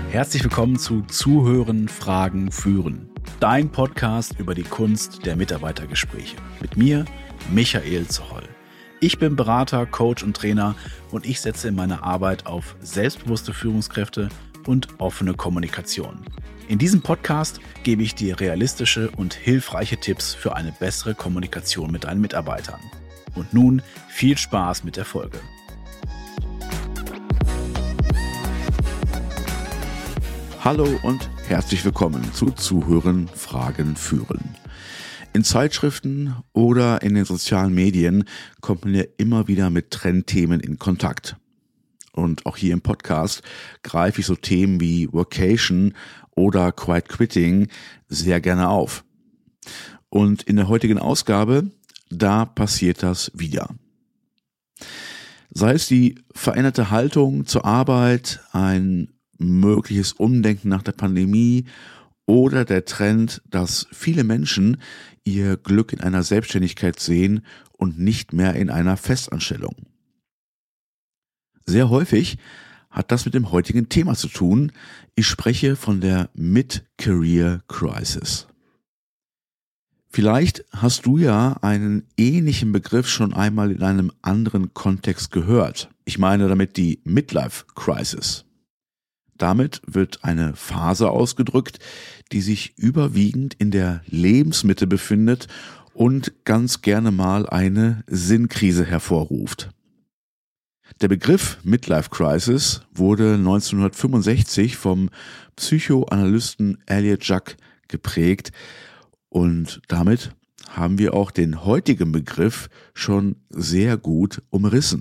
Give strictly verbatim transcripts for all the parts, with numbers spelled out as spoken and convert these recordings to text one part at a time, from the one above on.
Herzlich willkommen zu Zuhören, Fragen, Führen. Dein Podcast über die Kunst der Mitarbeitergespräche. Mit mir, Michael Zoll. Ich bin Berater, Coach und Trainer und ich setze in meiner Arbeit auf selbstbewusste Führungskräfte und offene Kommunikation. In diesem Podcast gebe ich dir realistische und hilfreiche Tipps für eine bessere Kommunikation mit deinen Mitarbeitern. Und nun viel Spaß mit der Folge. Hallo und herzlich willkommen zu Zuhören, Fragen, Führen. In Zeitschriften oder in den sozialen Medien kommt man ja immer wieder mit Trendthemen in Kontakt. Und auch hier im Podcast greife ich so Themen wie Workation oder Quiet Quitting sehr gerne auf. Und in der heutigen Ausgabe, da passiert das wieder. Sei es die veränderte Haltung zur Arbeit, ein mögliches Umdenken nach der Pandemie oder der Trend, dass viele Menschen ihr Glück in einer Selbstständigkeit sehen und nicht mehr in einer Festanstellung. Sehr häufig hat das mit dem heutigen Thema zu tun. Ich spreche von der Mid-Career Crisis. Vielleicht hast du ja einen ähnlichen Begriff schon einmal in einem anderen Kontext gehört. Ich meine damit die Midlife Crisis. Damit wird eine Phase ausgedrückt, die sich überwiegend in der Lebensmitte befindet und ganz gerne mal eine Sinnkrise hervorruft. Der Begriff Midlife Crisis wurde neunzehnhundertfünfundsechzig vom Psychoanalysten Elliott Jaques geprägt und damit haben wir auch den heutigen Begriff schon sehr gut umrissen.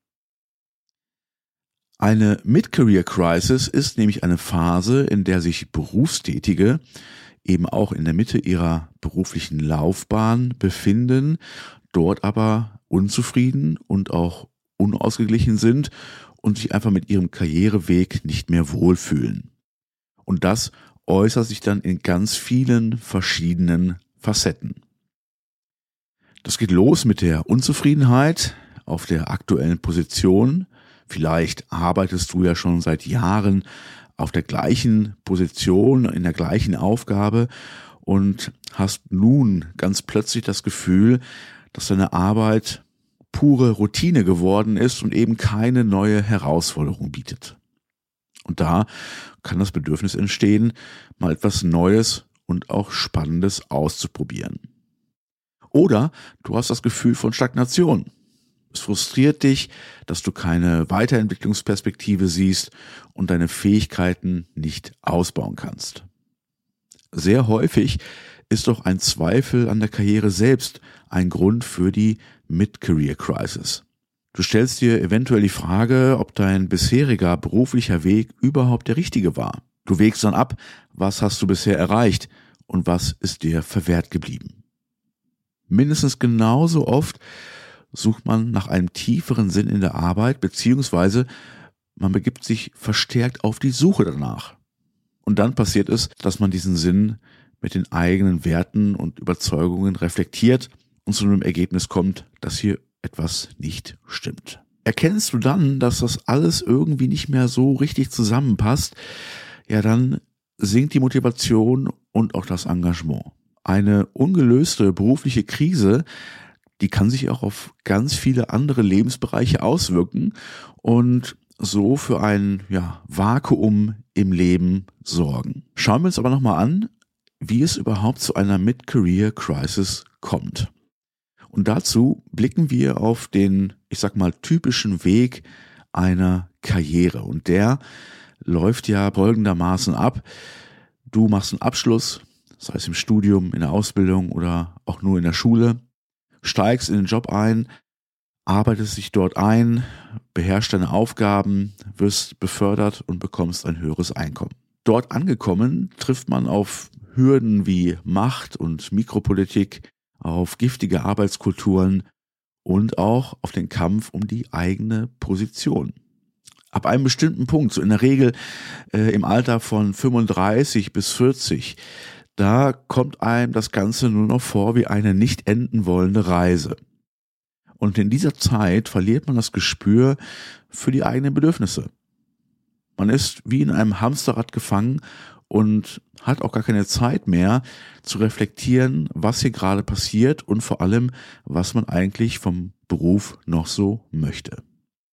Eine Mid-Career Crisis ist nämlich eine Phase, in der sich Berufstätige eben auch in der Mitte ihrer beruflichen Laufbahn befinden, dort aber unzufrieden und auch unausgeglichen sind und sich einfach mit ihrem Karriereweg nicht mehr wohlfühlen. Und das äußert sich dann in ganz vielen verschiedenen Facetten. Das geht los mit der Unzufriedenheit auf der aktuellen Position. Vielleicht arbeitest du ja schon seit Jahren auf der gleichen Position, in der gleichen Aufgabe und hast nun ganz plötzlich das Gefühl, dass deine Arbeit pure Routine geworden ist und eben keine neue Herausforderung bietet. Und da kann das Bedürfnis entstehen, mal etwas Neues und auch Spannendes auszuprobieren. Oder du hast das Gefühl von Stagnation. Es frustriert dich, dass du keine Weiterentwicklungsperspektive siehst und deine Fähigkeiten nicht ausbauen kannst. Sehr häufig ist doch ein Zweifel an der Karriere selbst ein Grund für die Mid-Career Crisis. Du stellst dir eventuell die Frage, ob dein bisheriger beruflicher Weg überhaupt der richtige war. Du wägst dann ab, was hast du bisher erreicht und was ist dir verwehrt geblieben. Mindestens genauso oft sucht man nach einem tieferen Sinn in der Arbeit, beziehungsweise man begibt sich verstärkt auf die Suche danach. Und dann passiert es, dass man diesen Sinn mit den eigenen Werten und Überzeugungen reflektiert und zu einem Ergebnis kommt, dass hier etwas nicht stimmt. Erkennst du dann, dass das alles irgendwie nicht mehr so richtig zusammenpasst, ja dann sinkt die Motivation und auch das Engagement. Eine ungelöste berufliche Krise, die kann sich auch auf ganz viele andere Lebensbereiche auswirken und so für ein ja, Vakuum im Leben sorgen. Schauen wir uns aber nochmal an, wie es überhaupt zu einer Mid-Career Crisis kommt. Und dazu blicken wir auf den, ich sag mal, typischen Weg einer Karriere. Und der läuft ja folgendermaßen ab. Du machst einen Abschluss, sei es im Studium, in der Ausbildung oder auch nur in der Schule, steigst in den Job ein, arbeitest dich dort ein, beherrschst deine Aufgaben, wirst befördert und bekommst ein höheres Einkommen. Dort angekommen trifft man auf Hürden wie Macht und Mikropolitik, auf giftige Arbeitskulturen und auch auf den Kampf um die eigene Position. Ab einem bestimmten Punkt, so in der Regel äh, im Alter von fünfunddreißig bis vierzig, da kommt einem das Ganze nur noch vor wie eine nicht enden wollende Reise. Und in dieser Zeit verliert man das Gespür für die eigenen Bedürfnisse. Man ist wie in einem Hamsterrad gefangen und hat auch gar keine Zeit mehr zu reflektieren, was hier gerade passiert und vor allem, was man eigentlich vom Beruf noch so möchte.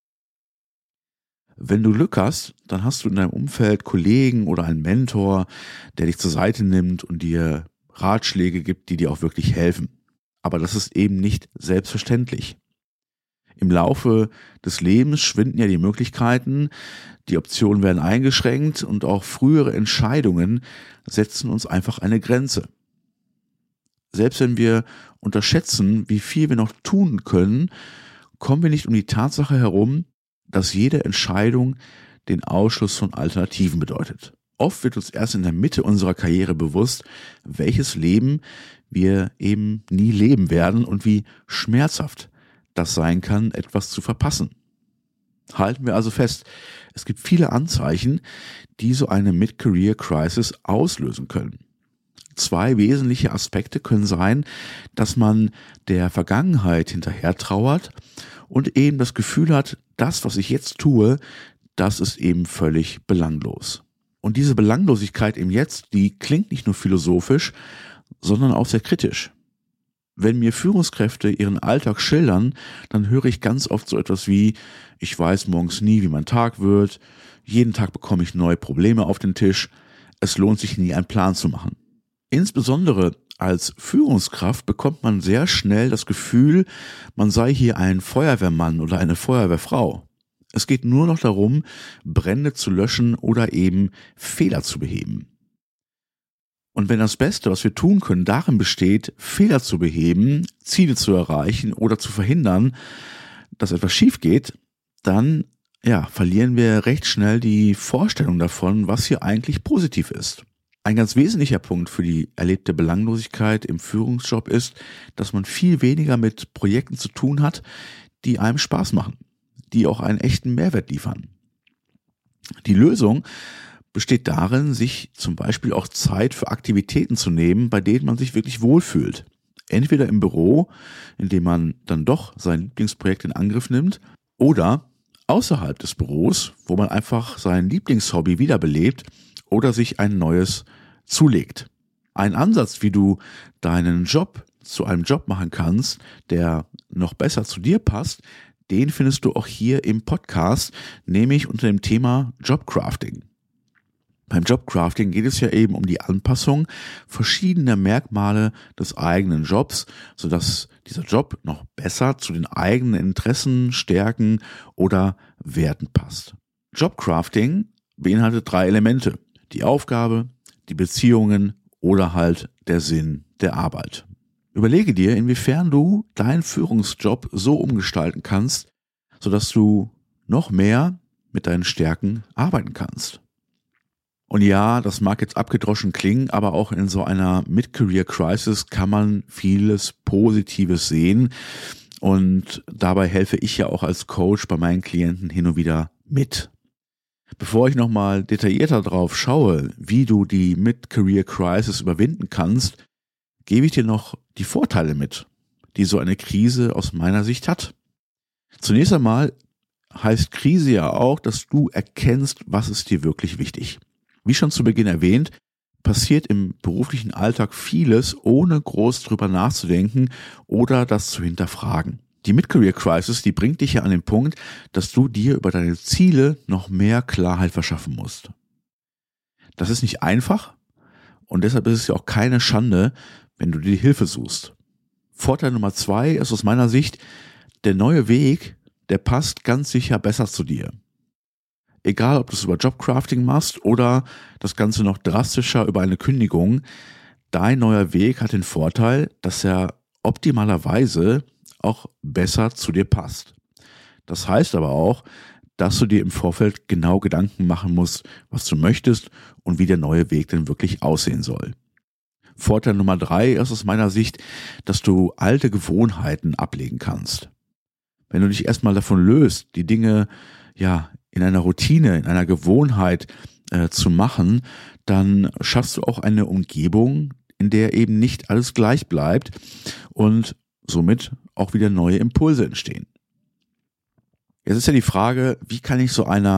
Wenn du Glück hast, dann hast du in deinem Umfeld Kollegen oder einen Mentor, der dich zur Seite nimmt und dir Ratschläge gibt, die dir auch wirklich helfen. Aber das ist eben nicht selbstverständlich. Im Laufe des Lebens schwinden ja die Möglichkeiten, die Optionen werden eingeschränkt und auch frühere Entscheidungen setzen uns einfach eine Grenze. Selbst wenn wir unterschätzen, wie viel wir noch tun können, kommen wir nicht um die Tatsache herum, dass jede Entscheidung den Ausschluss von Alternativen bedeutet. Oft wird uns erst in der Mitte unserer Karriere bewusst, welches Leben wir eben nie leben werden und wie schmerzhaft das sein kann, etwas zu verpassen. Halten wir also fest, es gibt viele Anzeichen, die so eine Mid-Career-Crisis auslösen können. Zwei wesentliche Aspekte können sein, dass man der Vergangenheit hinterher trauert und eben das Gefühl hat, das, was ich jetzt tue, das ist eben völlig belanglos. Und diese Belanglosigkeit im Jetzt, die klingt nicht nur philosophisch, sondern auch sehr kritisch. Wenn mir Führungskräfte ihren Alltag schildern, dann höre ich ganz oft so etwas wie, ich weiß morgens nie, wie mein Tag wird, jeden Tag bekomme ich neue Probleme auf den Tisch, es lohnt sich nie, einen Plan zu machen. Insbesondere als Führungskraft bekommt man sehr schnell das Gefühl, man sei hier ein Feuerwehrmann oder eine Feuerwehrfrau. Es geht nur noch darum, Brände zu löschen oder eben Fehler zu beheben. Und wenn das Beste, was wir tun können, darin besteht, Fehler zu beheben, Ziele zu erreichen oder zu verhindern, dass etwas schief geht, dann ja, verlieren wir recht schnell die Vorstellung davon, was hier eigentlich positiv ist. Ein ganz wesentlicher Punkt für die erlebte Belanglosigkeit im Führungsjob ist, dass man viel weniger mit Projekten zu tun hat, die einem Spaß machen, die auch einen echten Mehrwert liefern. Die Lösung besteht darin, sich zum Beispiel auch Zeit für Aktivitäten zu nehmen, bei denen man sich wirklich wohlfühlt. Entweder im Büro, in dem man dann doch sein Lieblingsprojekt in Angriff nimmt, oder außerhalb des Büros, wo man einfach sein Lieblingshobby wiederbelebt oder sich ein neues zulegt. Ein Ansatz, wie du deinen Job zu einem Job machen kannst, der noch besser zu dir passt, den findest du auch hier im Podcast, nämlich unter dem Thema Jobcrafting. Beim Jobcrafting geht es ja eben um die Anpassung verschiedener Merkmale des eigenen Jobs, sodass dieser Job noch besser zu den eigenen Interessen, Stärken oder Werten passt. Jobcrafting beinhaltet drei Elemente: die Aufgabe, die Beziehungen oder halt der Sinn der Arbeit. Überlege dir, inwiefern du deinen Führungsjob so umgestalten kannst, sodass du noch mehr mit deinen Stärken arbeiten kannst. Und ja, das mag jetzt abgedroschen klingen, aber auch in so einer Mid-Career-Crisis kann man vieles Positives sehen. Und dabei helfe ich ja auch als Coach bei meinen Klienten hin und wieder mit. Bevor ich nochmal detaillierter drauf schaue, wie du die Mid-Career-Crisis überwinden kannst, gebe ich dir noch die Vorteile mit, die so eine Krise aus meiner Sicht hat. Zunächst einmal heißt Krise ja auch, dass du erkennst, was ist dir wirklich wichtig. Wie schon zu Beginn erwähnt, passiert im beruflichen Alltag vieles, ohne groß drüber nachzudenken oder das zu hinterfragen. Die Mid-Career-Crisis, die bringt dich ja an den Punkt, dass du dir über deine Ziele noch mehr Klarheit verschaffen musst. Das ist nicht einfach und deshalb ist es ja auch keine Schande, wenn du dir Hilfe suchst. Vorteil Nummer zwei ist aus meiner Sicht, der neue Weg, der passt ganz sicher besser zu dir. Egal, ob du es über Jobcrafting machst oder das Ganze noch drastischer über eine Kündigung, dein neuer Weg hat den Vorteil, dass er optimalerweise auch besser zu dir passt. Das heißt aber auch, dass du dir im Vorfeld genau Gedanken machen musst, was du möchtest und wie der neue Weg denn wirklich aussehen soll. Vorteil Nummer drei ist aus meiner Sicht, dass du alte Gewohnheiten ablegen kannst. Wenn du dich erstmal davon löst, die Dinge ja in einer Routine, in einer Gewohnheit äh, zu machen, dann schaffst du auch eine Umgebung, in der eben nicht alles gleich bleibt und somit auch wieder neue Impulse entstehen. Jetzt ist ja die Frage, wie kann ich so einer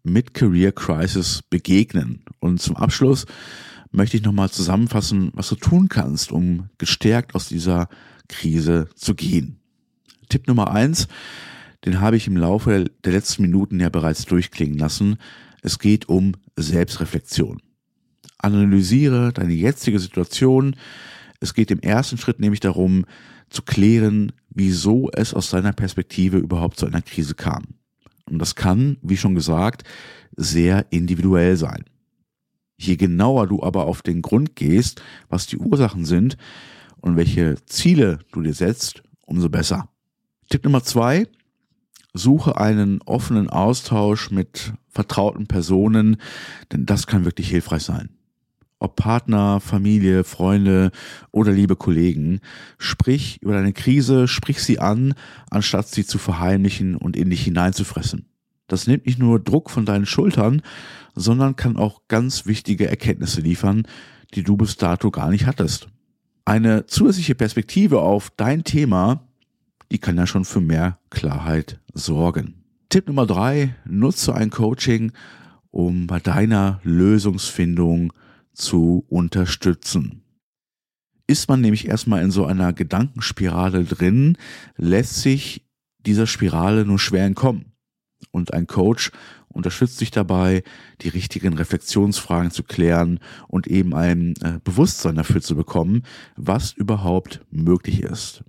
Mid-Career Crisis begegnen. Und zum Abschluss möchte ich nochmal zusammenfassen, was du tun kannst, um gestärkt aus dieser Krise zu gehen. Tipp Nummer eins, den habe ich im Laufe der letzten Minuten ja bereits durchklingen lassen. Es geht um Selbstreflexion. Analysiere deine jetzige Situation. Es geht im ersten Schritt nämlich darum, zu klären, wieso es aus deiner Perspektive überhaupt zu einer Krise kam. Und das kann, wie schon gesagt, sehr individuell sein. Je genauer du aber auf den Grund gehst, was die Ursachen sind und welche Ziele du dir setzt, umso besser. Tipp Nummer zwei, suche einen offenen Austausch mit vertrauten Personen, denn das kann wirklich hilfreich sein. Ob Partner, Familie, Freunde oder liebe Kollegen, sprich über deine Krise, sprich sie an, anstatt sie zu verheimlichen und in dich hineinzufressen. Das nimmt nicht nur Druck von deinen Schultern, sondern kann auch ganz wichtige Erkenntnisse liefern, die du bis dato gar nicht hattest. Eine zusätzliche Perspektive auf dein Thema, die kann ja schon für mehr Klarheit sorgen. Tipp Nummer drei, nutze ein Coaching, um bei deiner Lösungsfindung zu unterstützen. Ist man nämlich erstmal in so einer Gedankenspirale drin, lässt sich dieser Spirale nur schwer entkommen. Und ein Coach unterstützt dich dabei, die richtigen Reflexionsfragen zu klären und eben ein äh, Bewusstsein dafür zu bekommen, was überhaupt möglich ist.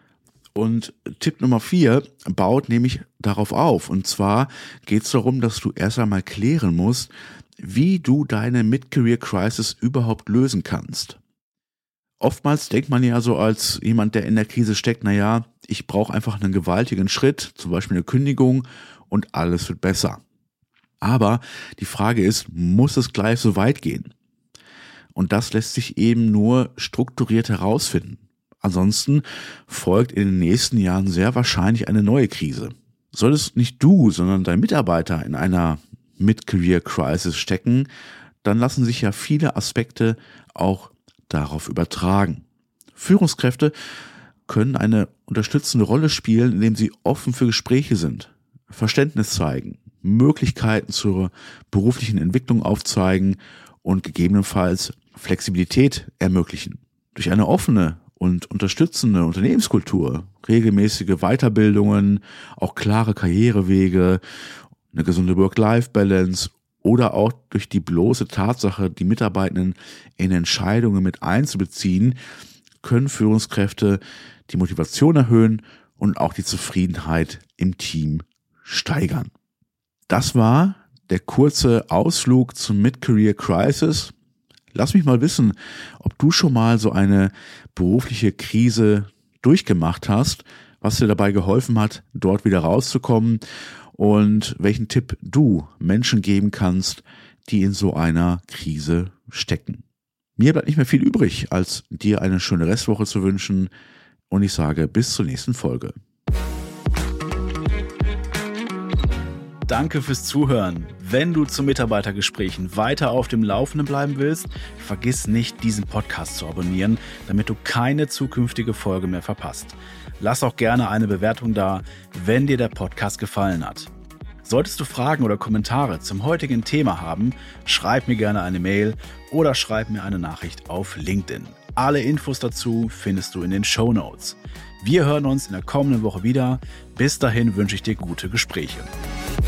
Und Tipp Nummer vier baut nämlich darauf auf. Und zwar geht es darum, dass du erst einmal klären musst, wie du deine Mid-Career Crisis überhaupt lösen kannst. Oftmals denkt man ja so als jemand, der in der Krise steckt, naja, ich brauche einfach einen gewaltigen Schritt, zum Beispiel eine Kündigung, und alles wird besser. Aber die Frage ist, muss es gleich so weit gehen? Und das lässt sich eben nur strukturiert herausfinden. Ansonsten folgt in den nächsten Jahren sehr wahrscheinlich eine neue Krise. Solltest nicht du, sondern dein Mitarbeiter in einer Mid-Career Crisis stecken, dann lassen sich ja viele Aspekte auch darauf übertragen. Führungskräfte können eine unterstützende Rolle spielen, indem sie offen für Gespräche sind, Verständnis zeigen, Möglichkeiten zur beruflichen Entwicklung aufzeigen und gegebenenfalls Flexibilität ermöglichen. Durch eine offene und unterstützende Unternehmenskultur, regelmäßige Weiterbildungen, auch klare Karrierewege, eine gesunde Work-Life-Balance oder auch durch die bloße Tatsache, die Mitarbeitenden in Entscheidungen mit einzubeziehen, können Führungskräfte die Motivation erhöhen und auch die Zufriedenheit im Team steigern. Das war der kurze Ausflug zum Mid-Career Crisis. Lass mich mal wissen, ob du schon mal so eine berufliche Krise durchgemacht hast, was dir dabei geholfen hat, dort wieder rauszukommen und welchen Tipp du Menschen geben kannst, die in so einer Krise stecken. Mir bleibt nicht mehr viel übrig, als dir eine schöne Restwoche zu wünschen und ich sage bis zur nächsten Folge. Danke fürs Zuhören. Wenn du zu Mitarbeitergesprächen weiter auf dem Laufenden bleiben willst, vergiss nicht, diesen Podcast zu abonnieren, damit du keine zukünftige Folge mehr verpasst. Lass auch gerne eine Bewertung da, wenn dir der Podcast gefallen hat. Solltest du Fragen oder Kommentare zum heutigen Thema haben, schreib mir gerne eine Mail oder schreib mir eine Nachricht auf LinkedIn. Alle Infos dazu findest du in den Shownotes. Wir hören uns in der kommenden Woche wieder. Bis dahin wünsche ich dir gute Gespräche.